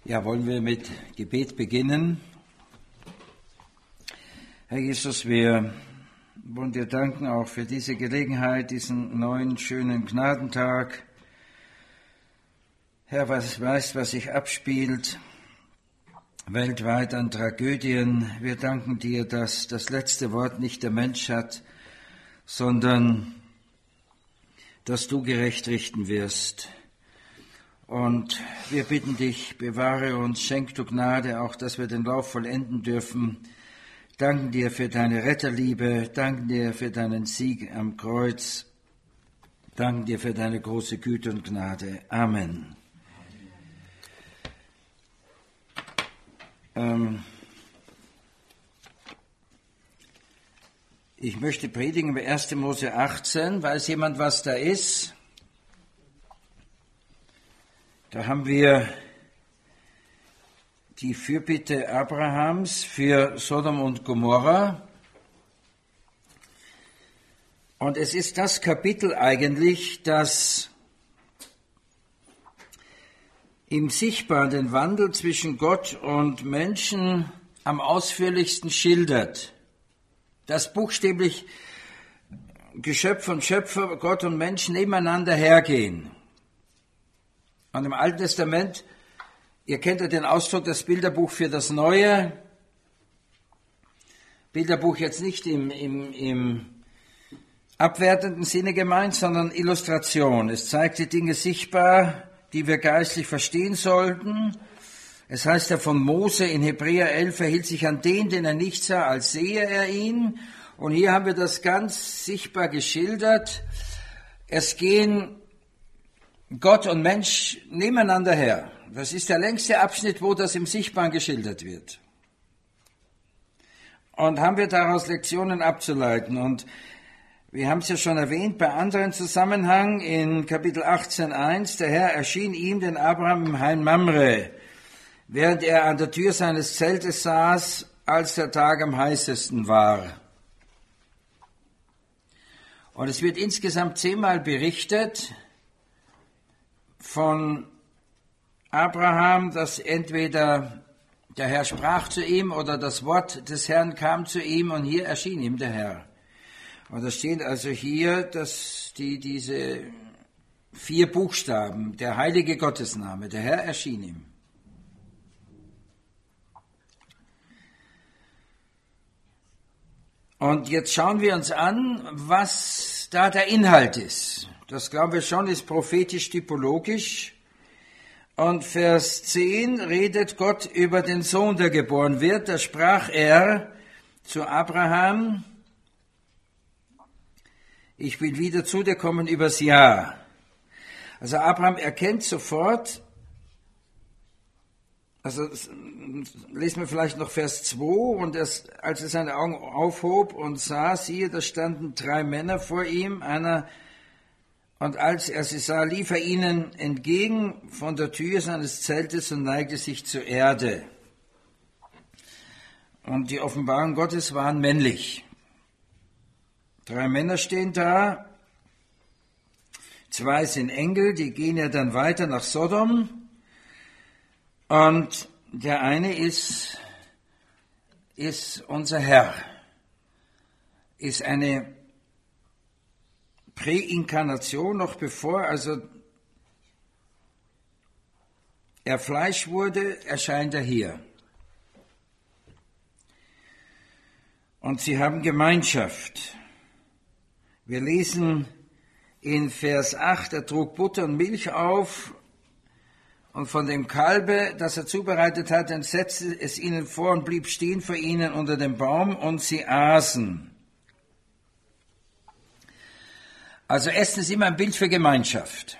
Ja, wollen wir mit Gebet beginnen? Herr Jesus, wir wollen dir danken auch für diese Gelegenheit, diesen neuen, schönen Gnadentag. Herr, weißt, was sich abspielt weltweit an Tragödien. Wir danken dir, dass das letzte Wort nicht der Mensch hat, sondern dass du gerecht richten wirst. Und wir bitten dich, bewahre uns, schenk du Gnade, auch dass wir den Lauf vollenden dürfen. Danken dir für deine Retterliebe, danken dir für deinen Sieg am Kreuz, danken dir für deine große Güte und Gnade. Amen. Ich möchte predigen über 1. Mose 18. Weiß jemand, was da ist? Da haben wir die Fürbitte Abrahams für Sodom und Gomorra. Und es ist das Kapitel eigentlich, das im Sichtbaren den Wandel zwischen Gott und Menschen am ausführlichsten schildert. Dass buchstäblich Geschöpf und Schöpfer, Gott und Mensch nebeneinander hergehen. Und im Alten Testament, ihr kennt ja den Ausdruck, das Bilderbuch für das Neue. Bilderbuch jetzt nicht im abwertenden Sinne gemeint, sondern Illustration. Es zeigt die Dinge sichtbar, die wir geistlich verstehen sollten. Es heißt ja von Mose in Hebräer 11, er hielt sich an den er nicht sah, als sehe er ihn. Und hier haben wir das ganz sichtbar geschildert. Es gehen Gott und Mensch nebeneinander her. Das ist der längste Abschnitt, wo das im Sichtbaren geschildert wird. Und haben wir daraus Lektionen abzuleiten. Und wir haben es ja schon erwähnt, bei anderen Zusammenhang in Kapitel 18,1, der Herr erschien ihm, den Abraham, im Hain Mamre, während er an der Tür seines Zeltes saß, als der Tag am heißesten war. Und es wird insgesamt 10-mal berichtet von Abraham, dass entweder der Herr sprach zu ihm oder das Wort des Herrn kam zu ihm und hier erschien ihm der Herr. Und da steht also hier, dass diese 4 Buchstaben, der heilige Gottesname, der Herr erschien ihm. Und jetzt schauen wir uns an, was da der Inhalt ist. Das glauben wir schon, ist prophetisch-typologisch. Und Vers 10 redet Gott über den Sohn, der geboren wird. Da sprach er zu Abraham, ich will wieder zu dir kommen übers Jahr. Also Abraham erkennt sofort, also lesen wir vielleicht noch Vers 2, und als er seine Augen aufhob und sah, siehe, da standen 3 Männer vor ihm, und als er sie sah, lief er ihnen entgegen von der Tür seines Zeltes und neigte sich zur Erde. Und die Offenbarungen Gottes waren männlich. 3 Männer stehen da, 2 sind Engel, die gehen ja dann weiter nach Sodom. Und der eine ist unser Herr, ist eine Präinkarnation, noch bevor also er Fleisch wurde, erscheint er hier. Und sie haben Gemeinschaft. Wir lesen in Vers 8, er trug Butter und Milch auf, und von dem Kalbe, das er zubereitet hatte, setzte es ihnen vor und blieb stehen vor ihnen unter dem Baum, und sie aßen. Also Essen ist immer ein Bild für Gemeinschaft.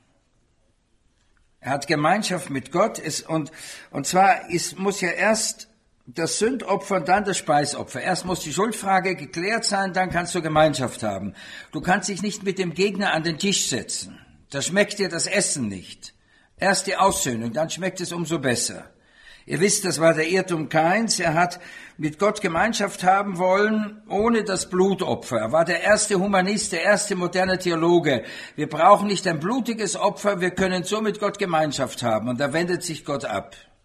Er hat Gemeinschaft mit Gott, und zwar muss ja erst das Sündopfer und dann das Speisopfer. Erst muss die Schuldfrage geklärt sein, dann kannst du Gemeinschaft haben. Du kannst dich nicht mit dem Gegner an den Tisch setzen. Da schmeckt dir das Essen nicht. Erst die Aussöhnung, dann schmeckt es umso besser. Ihr wisst, das war der Irrtum Kains. Er hat mit Gott Gemeinschaft haben wollen, ohne das Blutopfer. Er war der erste Humanist, der erste moderne Theologe. Wir brauchen nicht ein blutiges Opfer, wir können so mit Gott Gemeinschaft haben. Und da wendet sich Gott ab.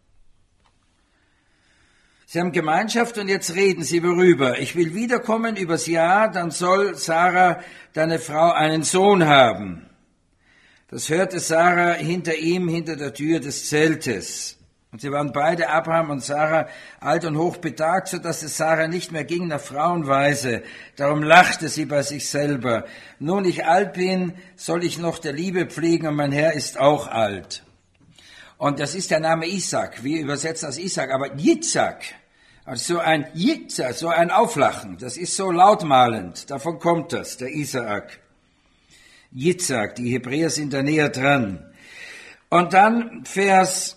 Sie haben Gemeinschaft und jetzt reden sie worüber. Ich will wiederkommen übers Jahr, dann soll Sarah, deine Frau, einen Sohn haben. Das hörte Sarah hinter ihm, hinter der Tür des Zeltes. Und sie waren beide, Abraham und Sarah, alt und hochbetagt, so dass es Sarah nicht mehr ging nach Frauenweise. Darum lachte sie bei sich selber. Nun ich alt bin, soll ich noch der Liebe pflegen und mein Herr ist auch alt. Und das ist der Name Isaac. Wir übersetzen das Isaac, aber Yitzhak, also so ein Yitzhak, so ein Auflachen. Das ist so lautmalend. Davon kommt das, der Isaak. Yitzhak, die Hebräer sind da näher dran. Und dann Vers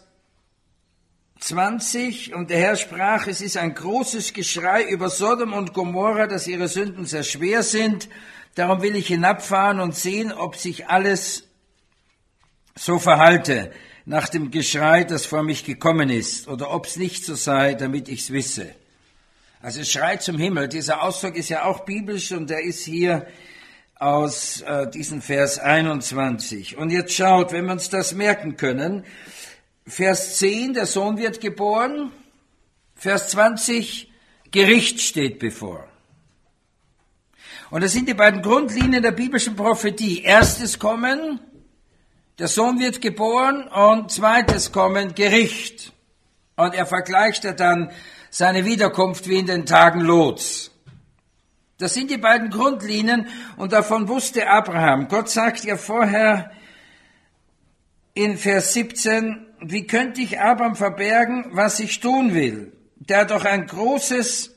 20, und der Herr sprach, es ist ein großes Geschrei über Sodom und Gomorra, dass ihre Sünden sehr schwer sind. Darum will ich hinabfahren und sehen, ob sich alles so verhalte, nach dem Geschrei, das vor mich gekommen ist, oder ob es nicht so sei, damit ich's wisse. Also es schreit zum Himmel. Dieser Ausdruck ist ja auch biblisch und der ist hier aus diesem Vers 21. Und jetzt schaut, wenn wir uns das merken können, Vers 10, der Sohn wird geboren. Vers 20, Gericht steht bevor. Und das sind die beiden Grundlinien der biblischen Prophetie. Erstes Kommen, der Sohn wird geboren, und zweites Kommen, Gericht. Und er vergleicht dann seine Wiederkunft wie in den Tagen Lots. Das sind die beiden Grundlinien und davon wusste Abraham. Gott sagt ja vorher in Vers 17, wie könnte ich Abraham verbergen, was ich tun will, der doch ein großes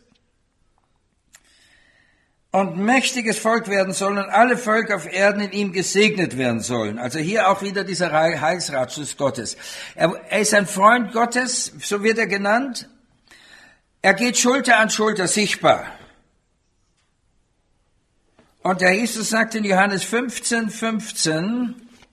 und mächtiges Volk werden soll und alle Völker auf Erden in ihm gesegnet werden sollen. Also hier auch wieder dieser Heilsratschluss Gottes. Er ist ein Freund Gottes, so wird er genannt. Er geht Schulter an Schulter sichtbar. Und der Jesus sagt in Johannes 15,15,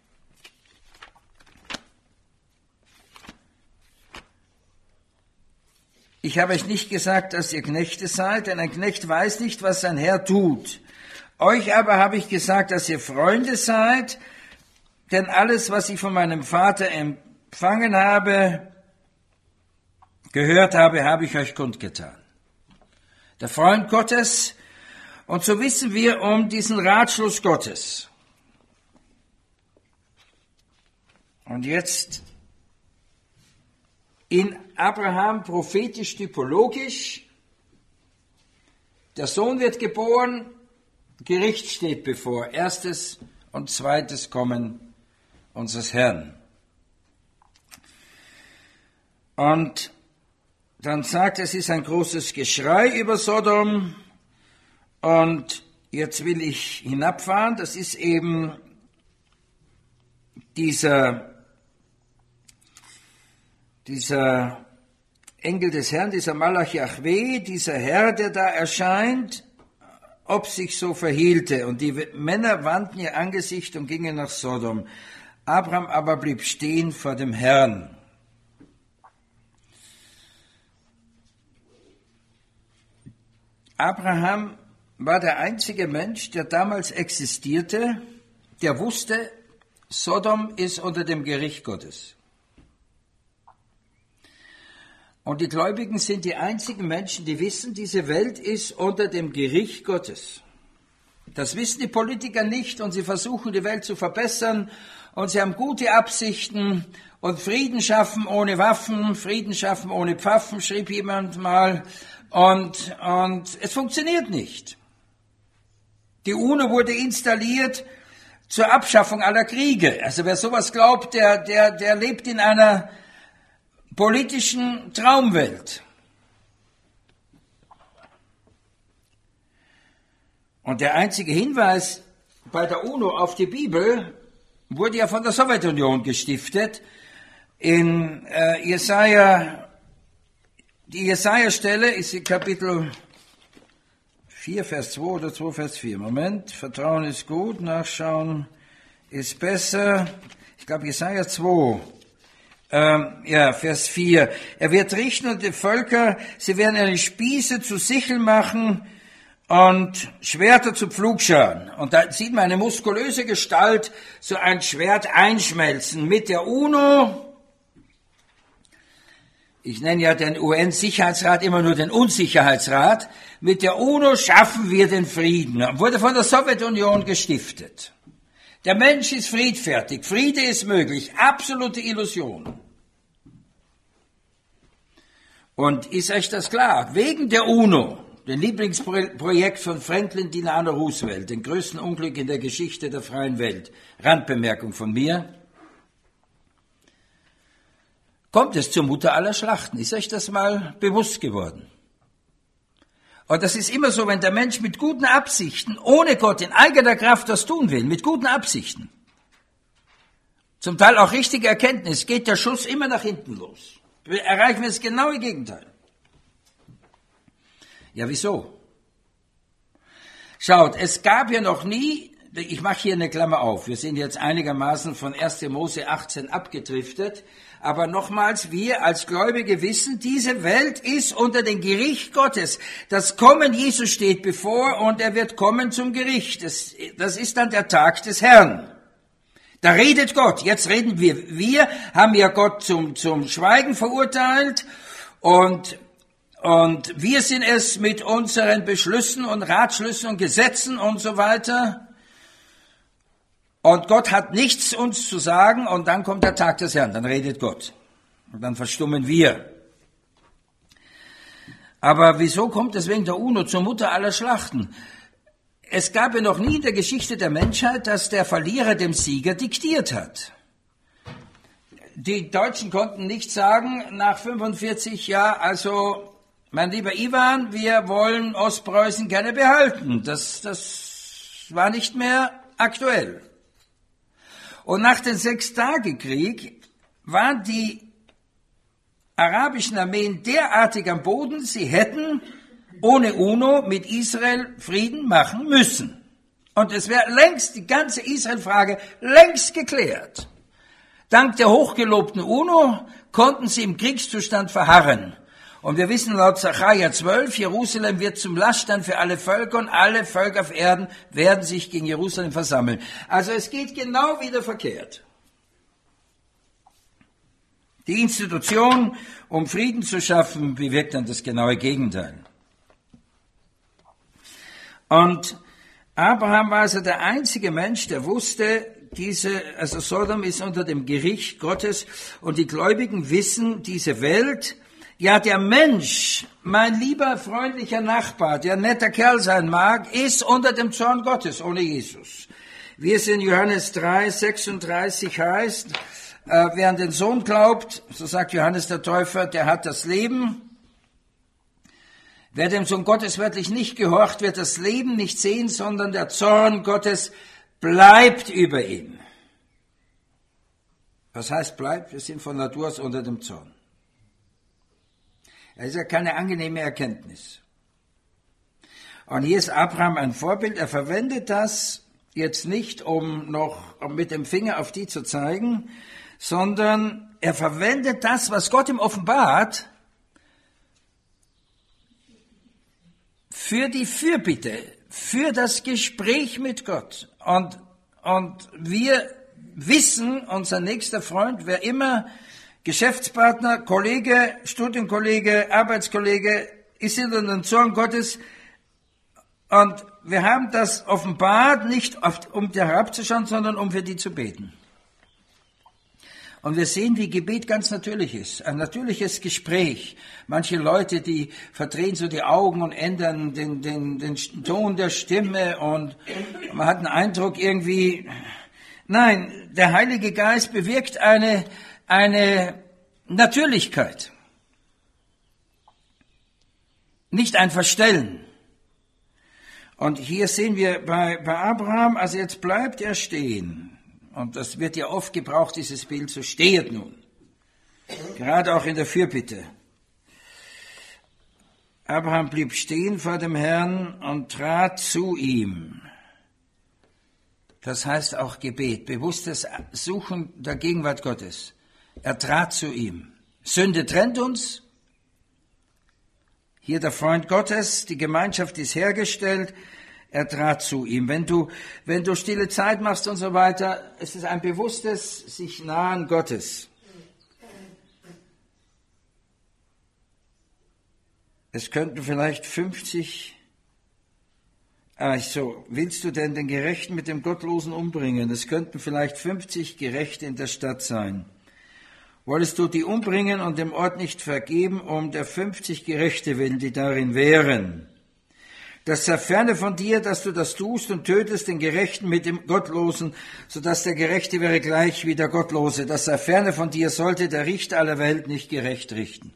ich habe euch nicht gesagt, dass ihr Knechte seid, denn ein Knecht weiß nicht, was sein Herr tut. Euch aber habe ich gesagt, dass ihr Freunde seid, denn alles, was ich von meinem Vater empfangen habe, gehört habe, habe ich euch kundgetan. Der Freund Gottes, und so wissen wir um diesen Ratschluss Gottes. Und jetzt in Abraham prophetisch-typologisch, der Sohn wird geboren, Gericht steht bevor, erstes und zweites Kommen unseres Herrn. Und dann sagt, es ist ein großes Geschrei über Sodom und jetzt will ich hinabfahren, das ist eben dieser Engel des Herrn, dieser Malach Yahweh, dieser Herr, der da erscheint, ob sich so verhielte. Und die Männer wandten ihr Angesicht und gingen nach Sodom. Abraham aber blieb stehen vor dem Herrn. Abraham war der einzige Mensch, der damals existierte, der wusste, Sodom ist unter dem Gericht Gottes. Und die Gläubigen sind die einzigen Menschen, die wissen, diese Welt ist unter dem Gericht Gottes. Das wissen die Politiker nicht und sie versuchen, die Welt zu verbessern und sie haben gute Absichten und Frieden schaffen ohne Waffen, Frieden schaffen ohne Pfaffen, schrieb jemand mal, und es funktioniert nicht. Die UNO wurde installiert zur Abschaffung aller Kriege. Also wer sowas glaubt, der lebt in einer politischen Traumwelt. Und der einzige Hinweis bei der UNO auf die Bibel wurde ja von der Sowjetunion gestiftet. In Jesaja, die Jesaja-Stelle ist in Kapitel 4, Vers 2 oder 2, Vers 4. Moment, Vertrauen ist gut, Nachschauen ist besser. Ich glaube Jesaja 2. Vers 4. Er wird richten und die Völker, sie werden eine Spieße zu Sicheln machen und Schwerter zu Pflugscharen. Und da sieht man eine muskulöse Gestalt, so ein Schwert einschmelzen. Mit der UNO Ich nenne ja den UN-Sicherheitsrat immer nur den Unsicherheitsrat. Mit der UNO schaffen wir den Frieden. Wurde von der Sowjetunion gestiftet. Der Mensch ist friedfertig. Friede ist möglich. Absolute Illusion. Und ist euch das klar? Wegen der UNO, dem Lieblingsprojekt von Franklin Delano Roosevelt, dem größten Unglück in der Geschichte der freien Welt, Randbemerkung von mir, kommt es zur Mutter aller Schlachten. Ist euch das mal bewusst geworden? Und das ist immer so, wenn der Mensch mit guten Absichten, ohne Gott, in eigener Kraft was tun will, mit guten Absichten, zum Teil auch richtige Erkenntnis, geht der Schuss immer nach hinten los. Erreichen wir das genaue Gegenteil. Ja, wieso? Schaut, es gab ja noch nie, ich mache hier eine Klammer auf, wir sind jetzt einigermaßen von 1. Mose 18 abgedriftet, aber nochmals, wir als Gläubige wissen, diese Welt ist unter dem Gericht Gottes. Das Kommen Jesu steht bevor und er wird kommen zum Gericht. Das ist dann der Tag des Herrn. Da redet Gott. Jetzt reden wir. Wir haben ja Gott zum Schweigen verurteilt und wir sind es mit unseren Beschlüssen und Ratschlüssen und Gesetzen und so weiter. Und Gott hat nichts uns zu sagen und dann kommt der Tag des Herrn, dann redet Gott. Und dann verstummen wir. Aber wieso kommt es wegen der UNO zur Mutter aller Schlachten? Es gab ja noch nie in der Geschichte der Menschheit, dass der Verlierer dem Sieger diktiert hat. Die Deutschen konnten nicht sagen, nach 45 Jahren, also, mein lieber Iwan, wir wollen Ostpreußen gerne behalten. Das war nicht mehr aktuell. Und nach dem Sechstagekrieg waren die arabischen Armeen derartig am Boden, sie hätten ohne UNO mit Israel Frieden machen müssen. Und es wäre längst die ganze Israel-Frage längst geklärt. Dank der hochgelobten UNO konnten sie im Kriegszustand verharren. Und wir wissen laut Sacharja 12, Jerusalem wird zum Laststand für alle Völker und alle Völker auf Erden werden sich gegen Jerusalem versammeln. Also es geht genau wieder verkehrt. Die Institution, um Frieden zu schaffen, bewirkt dann das genaue Gegenteil. Und Abraham war also der einzige Mensch, der wusste, also Sodom ist unter dem Gericht Gottes und die Gläubigen wissen, diese Welt, ja, der Mensch, mein lieber freundlicher Nachbar, der netter Kerl sein mag, ist unter dem Zorn Gottes ohne Jesus. Wie es in Johannes 3, 36 heißt, wer an den Sohn glaubt, so sagt Johannes der Täufer, der hat das Leben. Wer dem Sohn Gottes wörtlich nicht gehorcht, wird das Leben nicht sehen, sondern der Zorn Gottes bleibt über ihm. Was heißt bleibt? Wir sind von Natur aus unter dem Zorn. Das ist ja keine angenehme Erkenntnis. Und hier ist Abraham ein Vorbild. Er verwendet das jetzt nicht, um noch mit dem Finger auf die zu zeigen, sondern er verwendet das, was Gott ihm offenbart, für die Fürbitte, für das Gespräch mit Gott. Und wir wissen, unser nächster Freund, wer immer Geschäftspartner, Kollege, Studienkollege, Arbeitskollege, ist unter dem Zorn Gottes. Und wir haben das offenbart, nicht um dir herabzuschauen, sondern um für die zu beten. Und wir sehen, wie Gebet ganz natürlich ist. Ein natürliches Gespräch. Manche Leute, die verdrehen so die Augen und ändern den Ton der Stimme und man hat den Eindruck irgendwie, nein, der Heilige Geist bewirkt eine Natürlichkeit. Nicht ein Verstellen. Und hier sehen wir bei Abraham, also jetzt bleibt er stehen. Und das wird ja oft gebraucht, dieses Bild, so stehet nun. Gerade auch in der Fürbitte. Abraham blieb stehen vor dem Herrn und trat zu ihm. Das heißt auch Gebet, bewusstes Suchen der Gegenwart Gottes. Er trat zu ihm. Sünde trennt uns. Hier der Freund Gottes, die Gemeinschaft ist hergestellt. Er trat zu ihm. Wenn du stille Zeit machst und so weiter, es ist ein bewusstes sich nahen Gottes. Es könnten vielleicht 50. Willst du denn den Gerechten mit dem Gottlosen umbringen? Es könnten vielleicht 50 Gerechte in der Stadt sein. Wolltest du die umbringen und dem Ort nicht vergeben, um der 50 Gerechte willen, die darin wären? Das sei ferne von dir, dass du das tust und tötest den Gerechten mit dem Gottlosen, sodass der Gerechte wäre gleich wie der Gottlose. Das sei ferne von dir, sollte der Richter aller Welt nicht gerecht richten.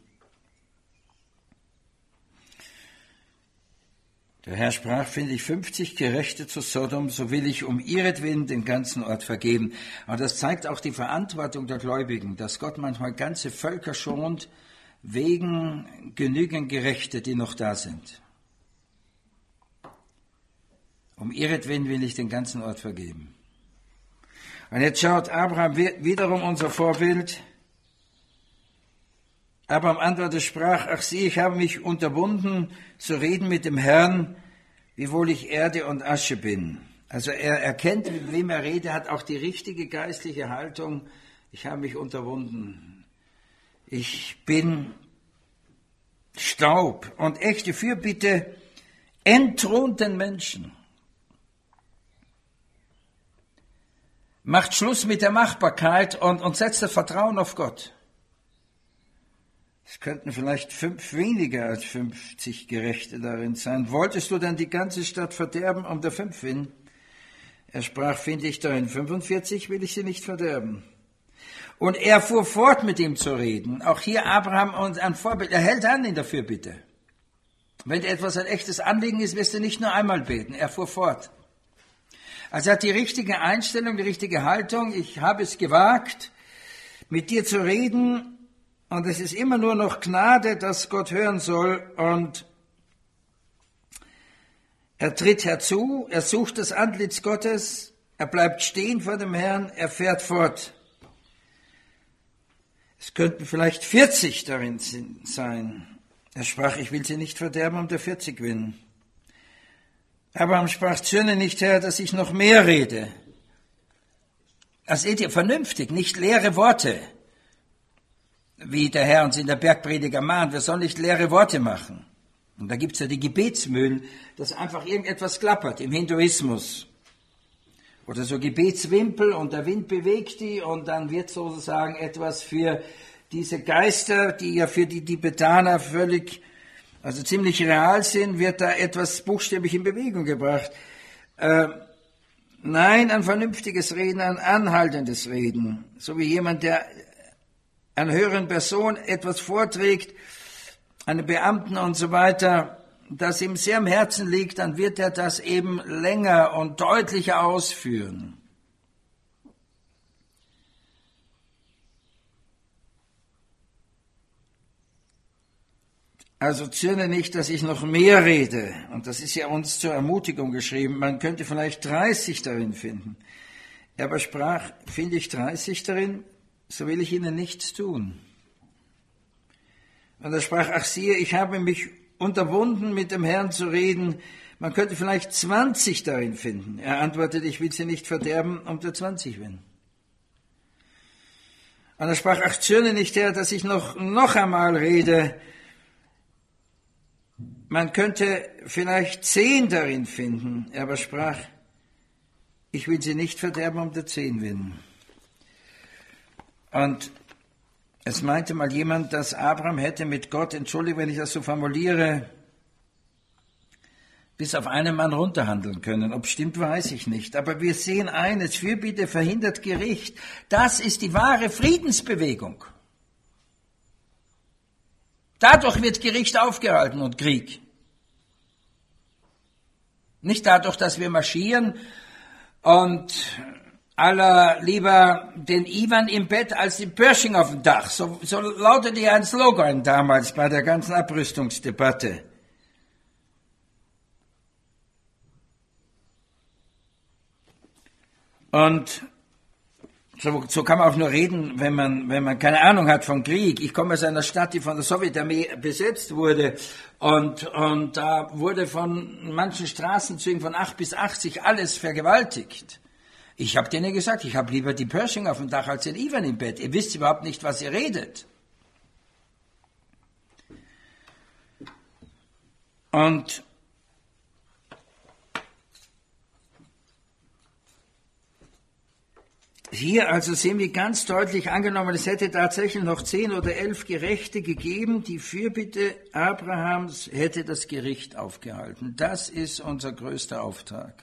Der Herr sprach, finde ich 50 Gerechte zu Sodom, so will ich um ihretwillen den ganzen Ort vergeben. Aber das zeigt auch die Verantwortung der Gläubigen, dass Gott manchmal ganze Völker schont, wegen genügend Gerechte, die noch da sind. Um ihretwillen will ich den ganzen Ort vergeben. Und jetzt schaut Abraham wiederum unser Vorbild. Abraham antwortete, sprach, ach sieh, ich habe mich unterwunden, zu reden mit dem Herrn, wiewohl ich Erde und Asche bin. Also er erkennt, mit wem er redet, hat auch die richtige geistliche Haltung. Ich habe mich unterwunden. Ich bin Staub. Und echte Fürbitte entthront den Menschen. Macht Schluss mit der Machbarkeit und setzt das Vertrauen auf Gott. Es könnten vielleicht 5 weniger als 50 Gerechte darin sein. Wolltest du denn die ganze Stadt verderben um der 5 willen? Er sprach, finde ich darin 45, will ich sie nicht verderben. Und er fuhr fort, mit ihm zu reden. Auch hier Abraham und ein Vorbild. Er hält an in der Fürbitte. Wenn dir etwas ein echtes Anliegen ist, wirst du nicht nur einmal beten. Er fuhr fort. Also er hat die richtige Einstellung, die richtige Haltung. Ich habe es gewagt, mit dir zu reden. Und es ist immer nur noch Gnade, dass Gott hören soll. Und er tritt herzu, er sucht das Antlitz Gottes, er bleibt stehen vor dem Herrn, er fährt fort. Es könnten vielleicht 40 darin sein. Er sprach, ich will sie nicht verderben um der 40 willen. Abraham sprach, zürne nicht, Herr, dass ich noch mehr rede. Das seht ihr vernünftig, nicht leere Worte. Wie der Herr uns in der Bergpredigt ermahnt, wir sollen nicht leere Worte machen. Und da gibt's ja die Gebetsmühlen, dass einfach irgendetwas klappert im Hinduismus. Oder so Gebetswimpel und der Wind bewegt die und dann wird sozusagen etwas für diese Geister, die ja für die Tibetaner also ziemlich real sind, wird da etwas buchstäblich in Bewegung gebracht. Nein, ein vernünftiges Reden, ein anhaltendes Reden. So wie jemand, der einer höheren Person etwas vorträgt, einem Beamten und so weiter, das ihm sehr am Herzen liegt, dann wird er das eben länger und deutlicher ausführen. Also zürne nicht, dass ich noch mehr rede. Und das ist ja uns zur Ermutigung geschrieben. Man könnte vielleicht 30 darin finden. Er aber sprach, finde ich 30 darin, so will ich ihnen nichts tun. Und er sprach, ach siehe, ich habe mich unterwunden, mit dem Herrn zu reden. Man könnte vielleicht 20 darin finden. Er antwortete, ich will sie nicht verderben um der 20 willen. Und er sprach, ach zürne nicht, Herr, dass ich noch einmal rede. Man könnte vielleicht 10 darin finden. Er aber sprach, ich will sie nicht verderben um der 10 willen. Und es meinte mal jemand, dass Abraham hätte mit Gott, Entschuldigung, wenn ich das so formuliere, bis auf einen Mann runterhandeln können. Ob stimmt, weiß ich nicht. Aber wir sehen eines, Fürbitte verhindert Gericht. Das ist die wahre Friedensbewegung. Dadurch wird Gericht aufgehalten und Krieg. Nicht dadurch, dass wir marschieren und aller lieber den Iwan im Bett als den Pershing auf dem Dach. So lautete ja ein Slogan damals bei der ganzen Abrüstungsdebatte. Und so kann man auch nur reden, wenn man keine Ahnung hat von Krieg. Ich komme aus einer Stadt, die von der Sowjetarmee besetzt wurde und da wurde von manchen Straßenzügen von 8 bis 80 alles vergewaltigt. Ich habe denen gesagt, ich habe lieber die Pershing auf dem Dach als den Iwan im Bett. Ihr wisst überhaupt nicht, was ihr redet. Und hier also sehen wir ganz deutlich angenommen, es hätte tatsächlich noch 10 oder 11 Gerechte gegeben, die Fürbitte Abrahams hätte das Gericht aufgehalten. Das ist unser größter Auftrag.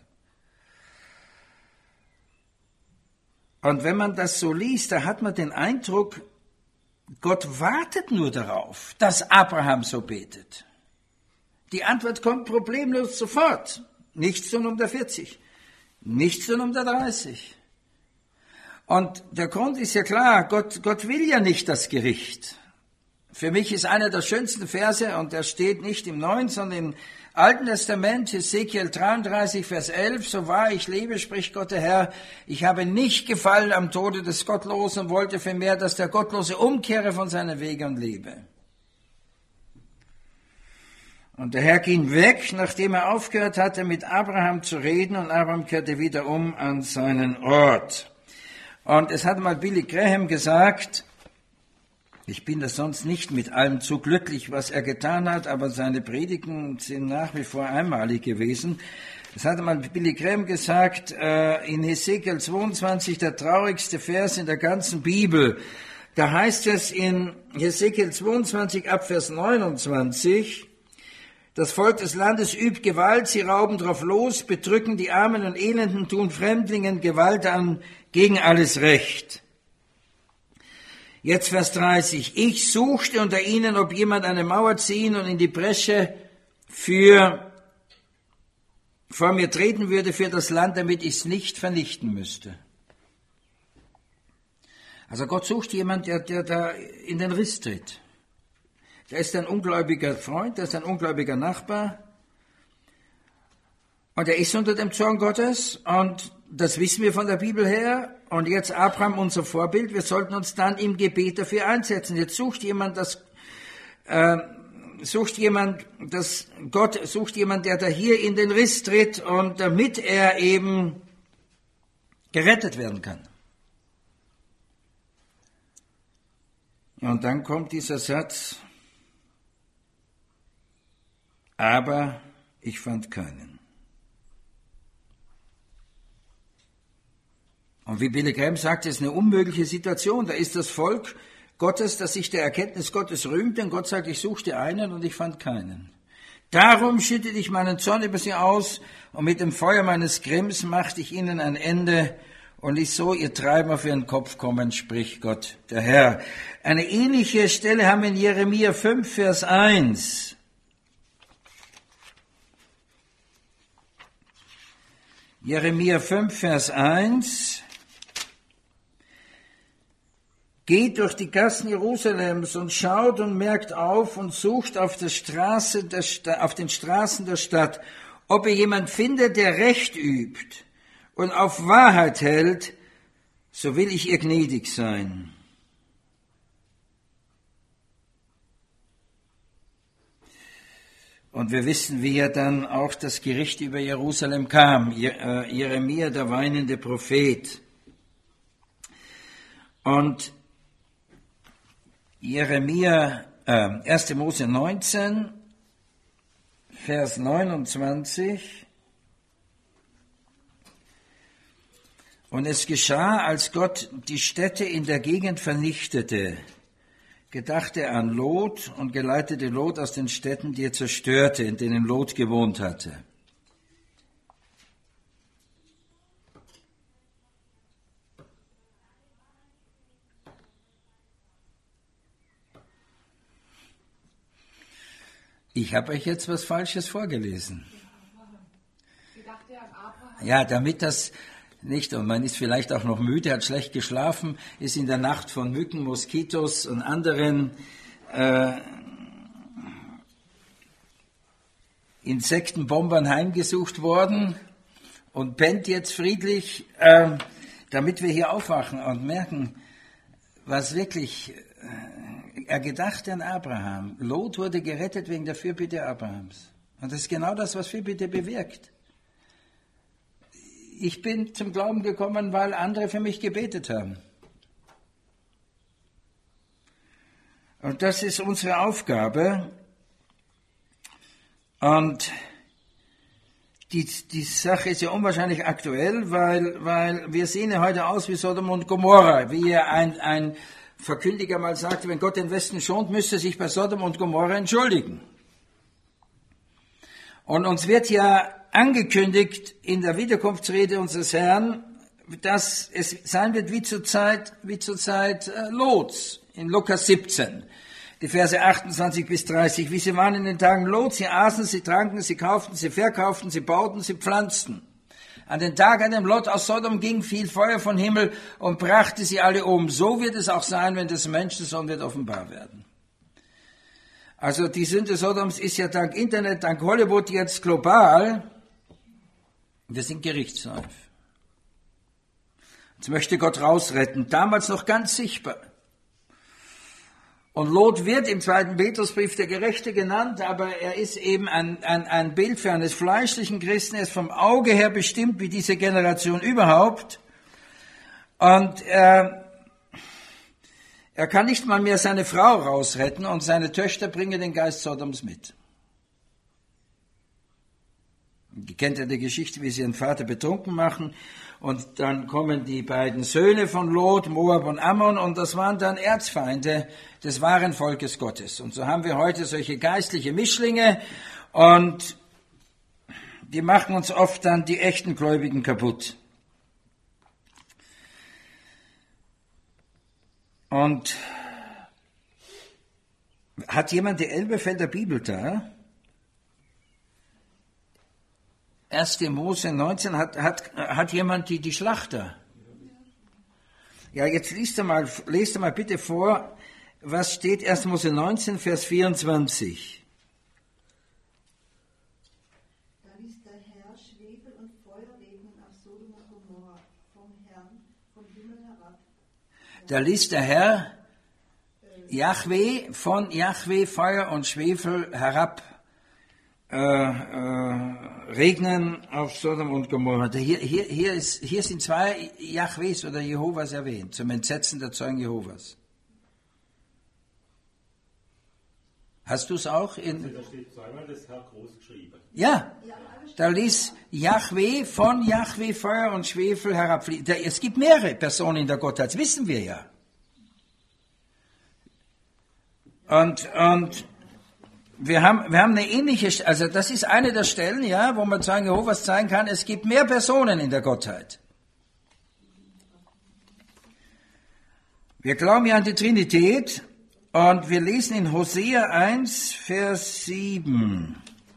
Und wenn man das so liest, da hat man den Eindruck, Gott wartet nur darauf, dass Abraham so betet. Die Antwort kommt problemlos sofort. Nichts tun um der 40, nichts tun um der 30. Und der Grund ist ja klar, Gott will ja nicht das Gericht. Für mich ist einer der schönsten Verse, und der steht nicht im Neuen, sondern im Alten Testament, Hesekiel 33, Vers 11, so wahr ich lebe, spricht Gott der Herr, ich habe nicht gefallen am Tode des Gottlosen und wollte vielmehr, dass der Gottlose umkehre von seinen Wegen und lebe. Und der Herr ging weg, nachdem er aufgehört hatte, mit Abraham zu reden, und Abraham kehrte wieder um an seinen Ort. Und es hat mal Billy Graham gesagt, ich bin da sonst nicht mit allem zu glücklich, was er getan hat, aber seine Predigten sind nach wie vor einmalig gewesen. Es hat mal Billy Graham gesagt, in Hesekiel 22, der traurigste Vers in der ganzen Bibel. Da heißt es in Hesekiel 22 ab Vers 29, das Volk des Landes übt Gewalt, sie rauben drauf los, bedrücken die Armen und Elenden, tun Fremdlingen Gewalt an, gegen alles Recht. Jetzt Vers 30. Ich suchte unter ihnen, ob jemand eine Mauer ziehen und in die Bresche vor mir treten würde für das Land, damit ich es nicht vernichten müsste. Also Gott sucht jemand, der da in den Riss tritt. Der ist ein ungläubiger Freund, der ist ein ungläubiger Nachbar. Und er ist unter dem Zorn Gottes, und das wissen wir von der Bibel her. Und jetzt Abraham, unser Vorbild, wir sollten uns dann im Gebet dafür einsetzen. Jetzt sucht jemand, Gott sucht jemand, der da hier in den Riss tritt, und damit er eben gerettet werden kann. Und dann kommt dieser Satz, aber ich fand keinen. Und wie Billy Graham sagt, es ist eine unmögliche Situation. Da ist das Volk Gottes, das sich der Erkenntnis Gottes rühmt, denn Gott sagt, ich suchte einen und ich fand keinen. Darum schüttete ich meinen Zorn über sie aus, und mit dem Feuer meines Grimms machte ich ihnen ein Ende und ließ so ihr Treiben auf ihren Kopf kommen, spricht Gott, der Herr. Eine ähnliche Stelle haben wir in Jeremia 5, Vers 1. Jeremia 5, Vers 1. Geht durch die Gassen Jerusalems und schaut und merkt auf und sucht auf den Straßen der Stadt, ob ihr jemand findet, der Recht übt und auf Wahrheit hält, so will ich ihr gnädig sein. Und wir wissen, wie ja dann auch das Gericht über Jerusalem kam. Jeremia, der weinende Prophet. Und Jeremia, 1. Mose 19, Vers 29. Und es geschah, als Gott die Städte in der Gegend vernichtete, gedachte er an Lot und geleitete Lot aus den Städten, die er zerstörte, in denen Lot gewohnt hatte. Ich habe euch jetzt was Falsches vorgelesen. Ja, damit das nicht, und man ist vielleicht auch noch müde, hat schlecht geschlafen, ist in der Nacht von Mücken, Moskitos und anderen Insektenbombern heimgesucht worden und pennt jetzt friedlich, damit wir hier aufwachen und merken, was wirklich... Er gedachte an Abraham. Lot wurde gerettet wegen der Fürbitte Abrahams. Und das ist genau das, was Fürbitte bewirkt. Ich bin zum Glauben gekommen, weil andere für mich gebetet haben. Und das ist unsere Aufgabe. Und die Sache ist ja unwahrscheinlich aktuell, weil wir sehen ja heute aus wie Sodom und Gomorra, wie ja ein Verkündiger mal sagte, wenn Gott den Westen schont, müsste er sich bei Sodom und Gomorra entschuldigen. Und uns wird ja angekündigt in der Wiederkunftsrede unseres Herrn, dass es sein wird wie zur Zeit Lots in Lukas 17. Die Verse 28 bis 30, wie sie waren in den Tagen Lot, sie aßen, sie tranken, sie kauften, sie verkauften, sie bauten, sie pflanzten. An den Tag, an dem Lot aus Sodom ging, fiel Feuer vom Himmel und brachte sie alle um. So wird es auch sein, wenn des Menschensohn wird offenbar werden. Also die Sünde Sodoms ist ja dank Internet, dank Hollywood jetzt global. Wir sind gerichtsreif. Jetzt möchte Gott rausretten, damals noch ganz sichtbar. Und Lot wird im 2. Petrusbrief der Gerechte genannt, aber er ist eben ein Bild für eines fleischlichen Christen. Er ist vom Auge her bestimmt wie diese Generation überhaupt. Und er kann nicht mal mehr seine Frau rausretten und seine Töchter bringen den Geist Sodoms mit. Ihr kennt ja die Geschichte, wie sie ihren Vater betrunken machen. Und dann kommen die beiden Söhne von Lot, Moab und Ammon, und das waren dann Erzfeinde des wahren Volkes Gottes. Und so haben wir heute solche geistliche Mischlinge, und die machen uns oft dann die echten Gläubigen kaputt. Und hat jemand die Elberfelder Bibel da? 1. Mose 19, hat jemand die Schlachter? Ja, jetzt lest mal bitte vor, was steht 1. Mose 19, Vers 24. Da ließ der Herr Schwefel und Feuer regnen auf Sodom und Gomorra vom Herrn vom Himmel herab. Da ließ der Herr von Jahwe Feuer und Schwefel herab regnen auf Sodom und Gomorra. Hier sind zwei Jahwes oder Jehovas erwähnt, zum Entsetzen der Zeugen Jehovas. Hast du es auch? Da steht zweimal das Herr groß geschrieben. Ja, da ließ Jahwe von Jahwe Feuer und Schwefel herabfließen. Es gibt mehrere Personen in der Gottheit, das wissen wir ja. Und wir haben eine ähnliche, also das ist eine der Stellen, ja, wo man Zeugen Jehovas zeigen kann, es gibt mehr Personen in der Gottheit. Wir glauben ja an die Trinität, und wir lesen in Hosea 1, Vers 7.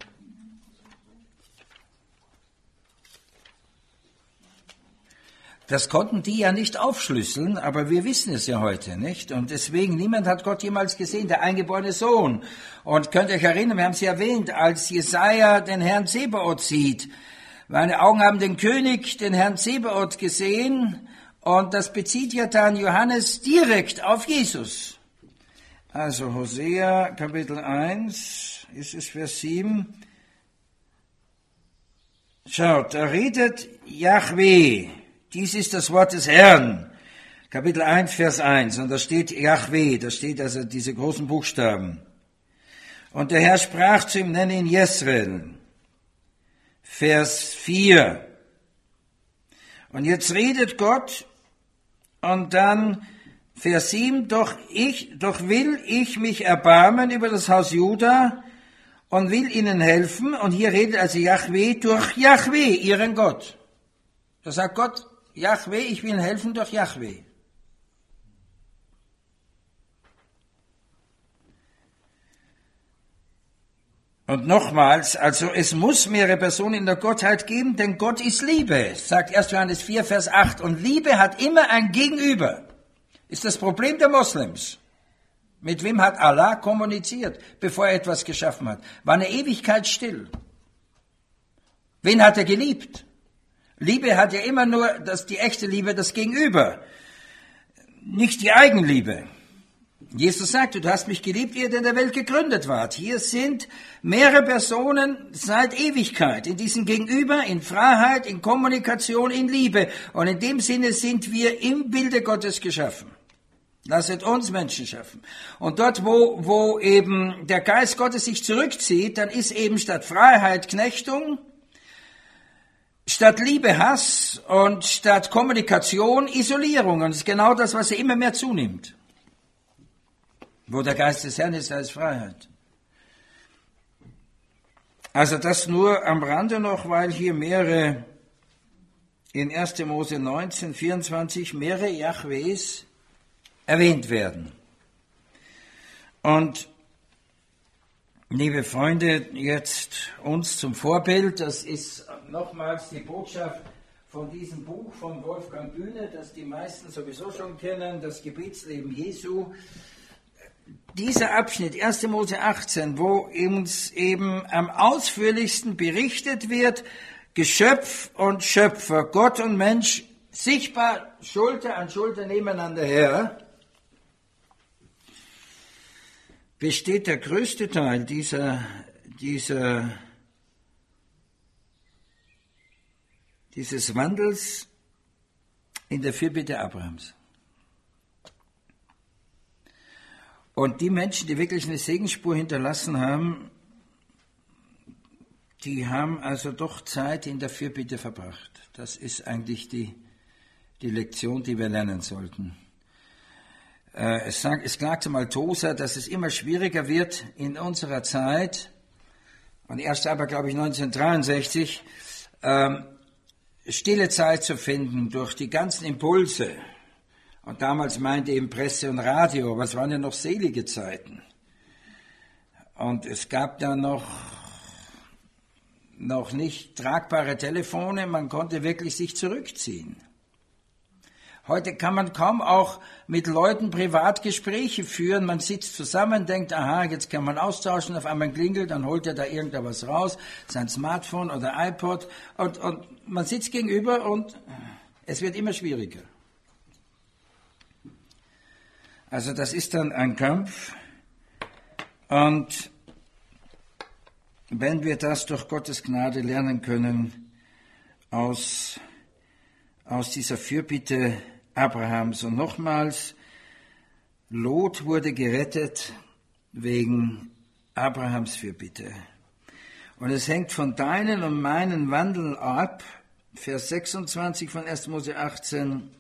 Das konnten die ja nicht aufschlüsseln, aber wir wissen es ja heute, nicht? Und deswegen, niemand hat Gott jemals gesehen, der eingeborene Sohn. Und könnt ihr euch erinnern, wir haben es ja erwähnt, als Jesaja den Herrn Zebaoth sieht. Meine Augen haben den König, den Herrn Zebaoth gesehen, und das bezieht ja dann Johannes direkt auf Jesus. Also Hosea, Kapitel 1, ist es Vers 7. Schaut, da redet Jahwe. Dies ist das Wort des Herrn. Kapitel 1, Vers 1. Und da steht Jahwe, da steht also diese großen Buchstaben. Und der Herr sprach zu ihm, nenne ihn Jesreel. Vers 4. Und jetzt redet Gott, und dann Vers 7, doch will ich mich erbarmen über das Haus Juda und will ihnen helfen. Und hier redet also Jahwe durch Jahwe, ihren Gott. Da sagt Gott, Jahwe, ich will ihnen helfen durch Jahwe. Und nochmals, also es muss mehrere Personen in der Gottheit geben, denn Gott ist Liebe, sagt 1. Johannes 4, Vers 8. Und Liebe hat immer ein Gegenüber. Ist das Problem der Moslems. Mit wem hat Allah kommuniziert, bevor er etwas geschaffen hat? War eine Ewigkeit still. Wen hat er geliebt? Liebe hat ja immer nur die echte Liebe, das Gegenüber, nicht die Eigenliebe. Jesus sagte, du hast mich geliebt, ehe ihr in der Welt gegründet wart. Hier sind mehrere Personen seit Ewigkeit in diesem Gegenüber, in Freiheit, in Kommunikation, in Liebe. Und in dem Sinne sind wir im Bilde Gottes geschaffen. Lasset uns Menschen schaffen. Und dort, wo eben der Geist Gottes sich zurückzieht, dann ist eben statt Freiheit Knechtung, statt Liebe Hass und statt Kommunikation Isolierung. Und das ist genau das, was immer mehr zunimmt. Wo der Geist des Herrn ist, da ist Freiheit. Also das nur am Rande noch, weil hier mehrere, in 1. Mose 19, 24, mehrere Jahwes erwähnt werden. Und liebe Freunde, jetzt uns zum Vorbild, das ist nochmals die Botschaft von diesem Buch von Wolfgang Bühne, das die meisten sowieso schon kennen, das Gebetsleben Jesu. Dieser Abschnitt, 1. Mose 18, wo uns eben am ausführlichsten berichtet wird, Geschöpf und Schöpfer, Gott und Mensch, sichtbar Schulter an Schulter nebeneinander her, besteht der größte Teil dieses Wandels in der Fürbitte Abrahams. Und die Menschen, die wirklich eine Segensspur hinterlassen haben, die haben also doch Zeit in der Fürbitte verbracht. Das ist eigentlich die Lektion, die wir lernen sollten. Es klagte mal Tosa, dass es immer schwieriger wird in unserer Zeit, und erst aber, glaube ich, 1963, stille Zeit zu finden durch die ganzen Impulse. Und damals meinte eben Presse und Radio, aber es waren ja noch selige Zeiten. Und es gab da noch nicht tragbare Telefone, man konnte wirklich sich zurückziehen. Heute kann man kaum auch mit Leuten privat Gespräche führen. Man sitzt zusammen, denkt, aha, jetzt kann man austauschen, auf einmal klingelt, dann holt er da irgendwas raus, sein Smartphone oder iPod, und man sitzt gegenüber und es wird immer schwieriger. Also das ist dann ein Kampf, und wenn wir das durch Gottes Gnade lernen können, aus dieser Fürbitte Abrahams. Und nochmals, Lot wurde gerettet wegen Abrahams Fürbitte. Und es hängt von deinen und meinen Wandeln ab, Vers 26 von 1. Mose 18,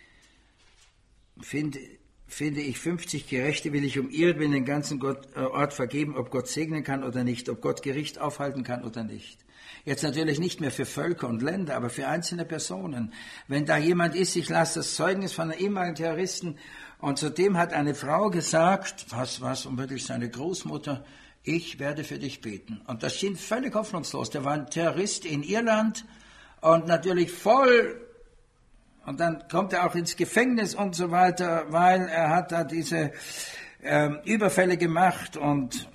finde ich 50 Gerechte, will ich um ihretwillen den ganzen Ort vergeben, ob Gott segnen kann oder nicht, ob Gott Gericht aufhalten kann oder nicht. Jetzt natürlich nicht mehr für Völker und Länder, aber für einzelne Personen. Wenn da jemand ist, ich lasse das Zeugnis von einem ehemaligen Terroristen, und zudem hat eine Frau gesagt, was, und wirklich seine Großmutter, ich werde für dich beten. Und das schien völlig hoffnungslos. Der war ein Terrorist in Irland und natürlich voll, und dann kommt er auch ins Gefängnis und so weiter, weil er hat da diese Überfälle gemacht und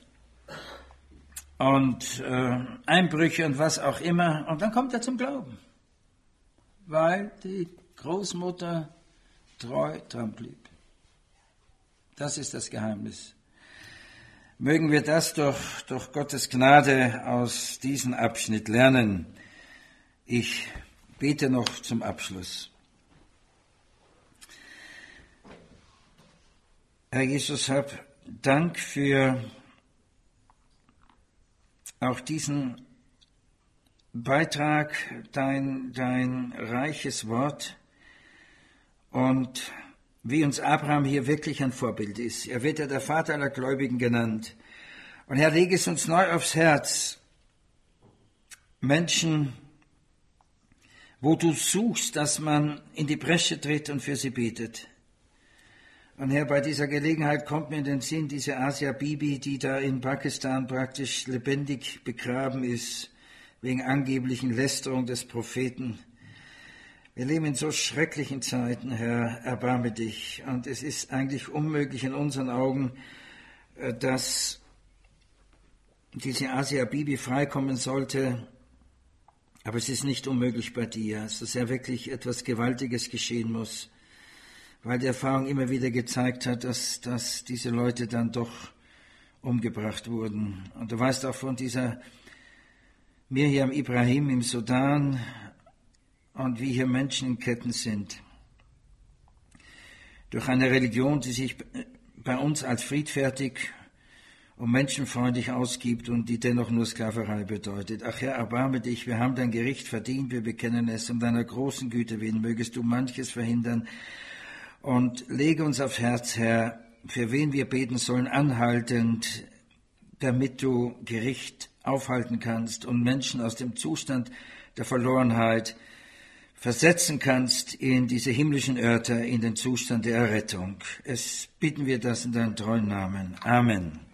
Einbrüche und was auch immer. Und dann kommt er zum Glauben, weil die Großmutter treu dran blieb. Das ist das Geheimnis. Mögen wir das durch Gottes Gnade aus diesem Abschnitt lernen. Ich bete noch zum Abschluss. Herr Jesus, hab Dank für auch diesen Beitrag, dein reiches Wort, und wie uns Abraham hier wirklich ein Vorbild ist. Er wird ja der Vater aller Gläubigen genannt. Und Herr, lege es uns neu aufs Herz, Menschen, wo du suchst, dass man in die Bresche tritt und für sie betet. Und Herr, bei dieser Gelegenheit kommt mir in den Sinn diese Asia Bibi, die da in Pakistan praktisch lebendig begraben ist, wegen angeblichen Lästerung des Propheten. Wir leben in so schrecklichen Zeiten, Herr, erbarme dich. Und es ist eigentlich unmöglich in unseren Augen, dass diese Asia Bibi freikommen sollte. Aber es ist nicht unmöglich bei dir, dass ja wirklich etwas Gewaltiges geschehen muss, weil die Erfahrung immer wieder gezeigt hat, dass diese Leute dann doch umgebracht wurden. Und du weißt auch von dieser Miriam Ibrahim im Sudan und wie hier Menschen in Ketten sind. durch eine Religion, die sich bei uns als friedfertig und menschenfreundlich ausgibt und die dennoch nur Sklaverei bedeutet. Ach Herr, erbarme dich, wir haben dein Gericht verdient, wir bekennen es, um deiner großen Güte willen mögest du manches verhindern und lege uns aufs Herz, Herr, für wen wir beten sollen, anhaltend, damit du Gericht aufhalten kannst und Menschen aus dem Zustand der Verlorenheit versetzen kannst in diese himmlischen Örter, in den Zustand der Errettung. Es bitten wir das in deinem treuen Namen. Amen.